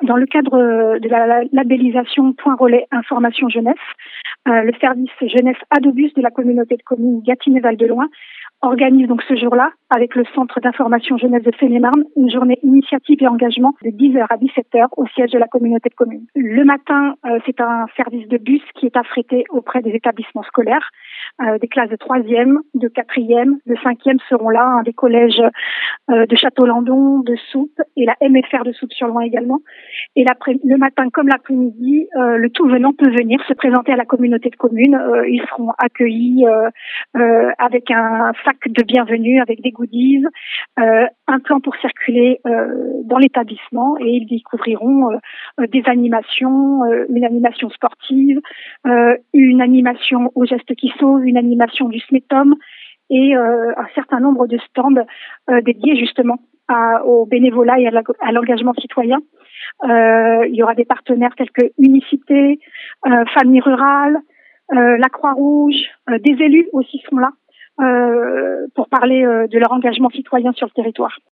Dans le cadre de la labellisation Point Relais Information Jeunesse, le service jeunesse Adobus de la communauté de communes Gâtinais-Val de Loing organise donc ce jour-là, avec le Centre d'information jeunesse de Seine-et-Marne, une journée initiative et engagement de 10h à 17h au siège de la communauté de communes. Le matin, c'est un service de bus qui est affrété auprès des établissements scolaires. Des classes de 3e, de 4e, de 5e seront là, des collèges de Château-Landon, de Soupe et la MFR de Soupe-sur-Loing également. Et le matin comme l'après-midi, le tout venant peut venir se présenter à la communauté de communes. Ils seront accueillis avec un sac de bienvenue, avec des goodies, un plan pour circuler dans l'établissement, et ils découvriront des animations, une animation sportive, une animation aux gestes qui sauvent, une animation du SMETOM et un certain nombre de stands dédiés justement au bénévolat et à l'engagement citoyen. Il y aura des partenaires tels que Unicité, Famille Rurale, la Croix-Rouge, des élus aussi sont là pour parler de leur engagement citoyen sur le territoire.